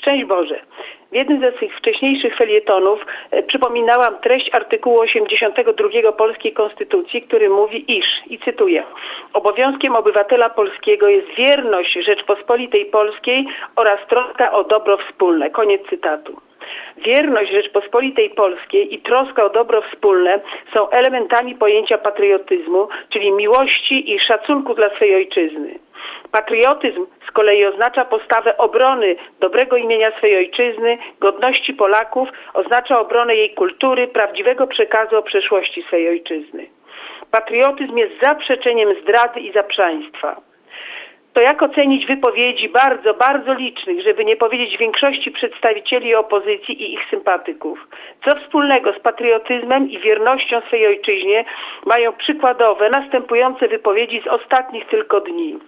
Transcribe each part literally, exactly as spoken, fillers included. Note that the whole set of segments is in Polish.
Szczęść Boże. W jednym ze swych wcześniejszych felietonów e, przypominałam treść artykułu osiemdziesiątego drugiego Polskiej Konstytucji, który mówi, iż, i cytuję, obowiązkiem obywatela polskiego jest wierność Rzeczpospolitej Polskiej oraz troska o dobro wspólne. Koniec cytatu. Wierność Rzeczpospolitej Polskiej i troska o dobro wspólne są elementami pojęcia patriotyzmu, czyli miłości i szacunku dla swej ojczyzny. Patriotyzm z kolei oznacza postawę obrony dobrego imienia swej ojczyzny, godności Polaków, oznacza obronę jej kultury, prawdziwego przekazu o przeszłości swej ojczyzny. Patriotyzm jest zaprzeczeniem zdrady i zaprzaństwa. To jak ocenić wypowiedzi bardzo, bardzo licznych, żeby nie powiedzieć większości przedstawicieli opozycji i ich sympatyków? Co wspólnego z patriotyzmem i wiernością swej ojczyźnie mają przykładowe, następujące wypowiedzi z ostatnich tylko dni?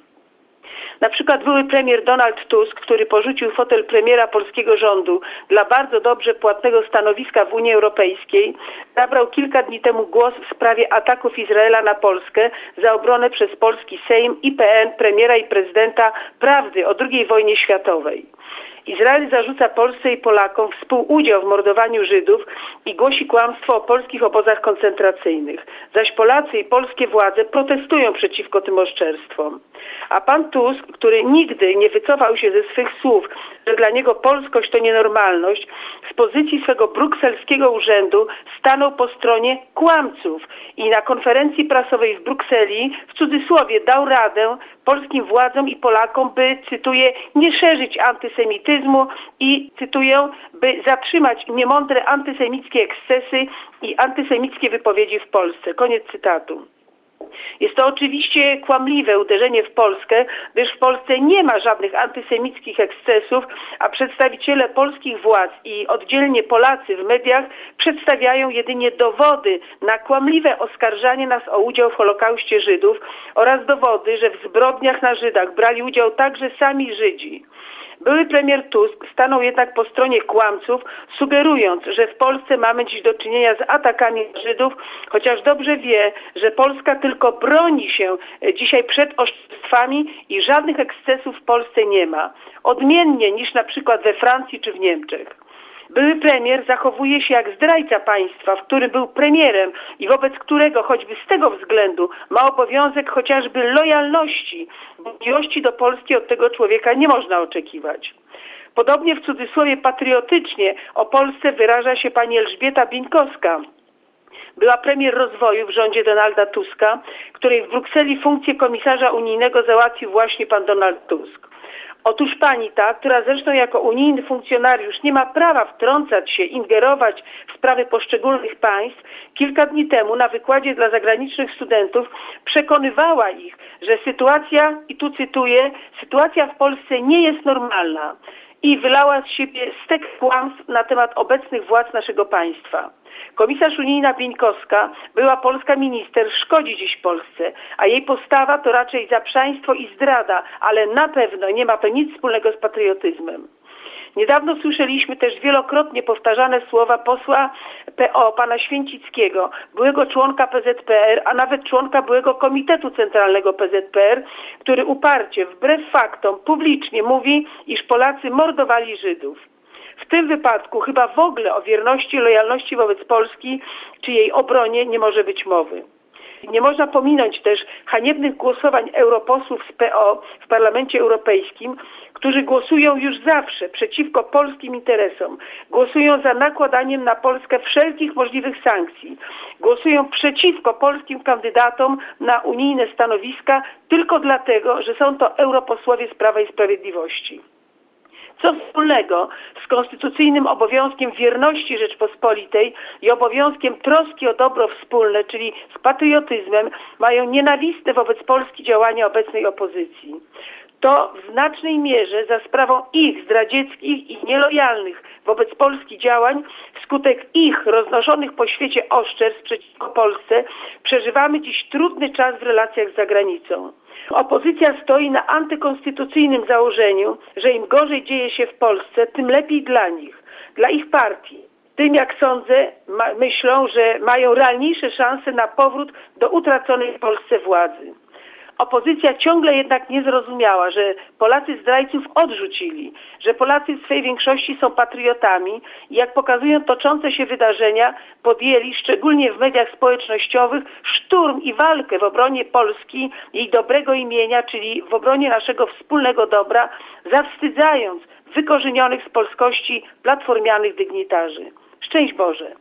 Na przykład były premier Donald Tusk, który porzucił fotel premiera polskiego rządu dla bardzo dobrze płatnego stanowiska w Unii Europejskiej, zabrał kilka dni temu głos w sprawie ataków Izraela na Polskę za obronę przez polski Sejm I P N premiera i prezydenta prawdy o drugiej wojnie światowej. Izrael zarzuca Polsce i Polakom współudział w mordowaniu Żydów i głosi kłamstwo o polskich obozach koncentracyjnych. Zaś Polacy i polskie władze protestują przeciwko tym oszczerstwom. A pan Tusk, który nigdy nie wycofał się ze swych słów, że dla niego polskość to nienormalność, z pozycji swego brukselskiego urzędu stanął po stronie kłamców i na konferencji prasowej w Brukseli w cudzysłowie dał radę polskim władzom i Polakom, by, cytuję, nie szerzyć antysemityzmu i, cytuję, by zatrzymać niemądre antysemickie ekscesy i antysemickie wypowiedzi w Polsce. Koniec cytatu. Jest to oczywiście kłamliwe uderzenie w Polskę, gdyż w Polsce nie ma żadnych antysemickich ekscesów, a przedstawiciele polskich władz i oddzielnie Polacy w mediach przedstawiają jedynie dowody na kłamliwe oskarżanie nas o udział w Holokauście Żydów oraz dowody, że w zbrodniach na Żydach brali udział także sami Żydzi. Były premier Tusk stanął jednak po stronie kłamców, sugerując, że w Polsce mamy dziś do czynienia z atakami na Żydów, chociaż dobrze wie, że Polska tylko broni się dzisiaj przed oszczerstwami i żadnych ekscesów w Polsce nie ma. Odmiennie niż na przykład we Francji czy w Niemczech. Były premier zachowuje się jak zdrajca państwa, w którym był premierem i wobec którego choćby z tego względu ma obowiązek chociażby lojalności, bo miłości do Polski od tego człowieka nie można oczekiwać. Podobnie w cudzysłowie patriotycznie o Polsce wyraża się pani Elżbieta Bieńkowska. Była premier rozwoju w rządzie Donalda Tuska, której w Brukseli funkcję komisarza unijnego załatwił właśnie pan Donald Tusk. Otóż pani ta, która zresztą jako unijny funkcjonariusz nie ma prawa wtrącać się, ingerować w sprawy poszczególnych państw, kilka dni temu na wykładzie dla zagranicznych studentów przekonywała ich, że sytuacja, i tu cytuję, sytuacja w Polsce nie jest normalna i wylała z siebie stek kłamstw na temat obecnych władz naszego państwa. Komisarz unijna Bieńkowska, była polska minister, szkodzi dziś Polsce, a jej postawa to raczej zaprzaństwo i zdrada, ale na pewno nie ma to nic wspólnego z patriotyzmem. Niedawno słyszeliśmy też wielokrotnie powtarzane słowa posła P O, pana Święcickiego, byłego członka P Z P R, a nawet członka byłego Komitetu Centralnego P Z P R, który uparcie, wbrew faktom, publicznie mówi, iż Polacy mordowali Żydów. W tym wypadku chyba w ogóle o wierności i lojalności wobec Polski czy jej obronie nie może być mowy. Nie można pominąć też haniebnych głosowań europosłów z P O w Parlamencie Europejskim, którzy głosują już zawsze przeciwko polskim interesom, głosują za nakładaniem na Polskę wszelkich możliwych sankcji, głosują przeciwko polskim kandydatom na unijne stanowiska tylko dlatego, że są to europosłowie z Prawa i Sprawiedliwości. Co wspólnego z konstytucyjnym obowiązkiem wierności Rzeczpospolitej i obowiązkiem troski o dobro wspólne, czyli z patriotyzmem, mają nienawistne wobec Polski działania obecnej opozycji. To w znacznej mierze za sprawą ich zdradzieckich i nielojalnych wobec Polski działań, wskutek ich roznoszonych po świecie oszczerstw przeciwko Polsce, przeżywamy dziś trudny czas w relacjach z zagranicą. Opozycja stoi na antykonstytucyjnym założeniu, że im gorzej dzieje się w Polsce, tym lepiej dla nich, dla ich partii. Tym, jak sądzę, myślą, że mają realniejsze szanse na powrót do utraconej w Polsce władzy. Opozycja ciągle jednak nie zrozumiała, że Polacy zdrajców odrzucili, że Polacy w swej większości są patriotami i jak pokazują toczące się wydarzenia, podjęli, szczególnie w mediach społecznościowych, szturm i walkę w obronie Polski, jej dobrego imienia, czyli w obronie naszego wspólnego dobra, zawstydzając wykorzenionych z polskości platformianych dygnitarzy. Szczęść Boże!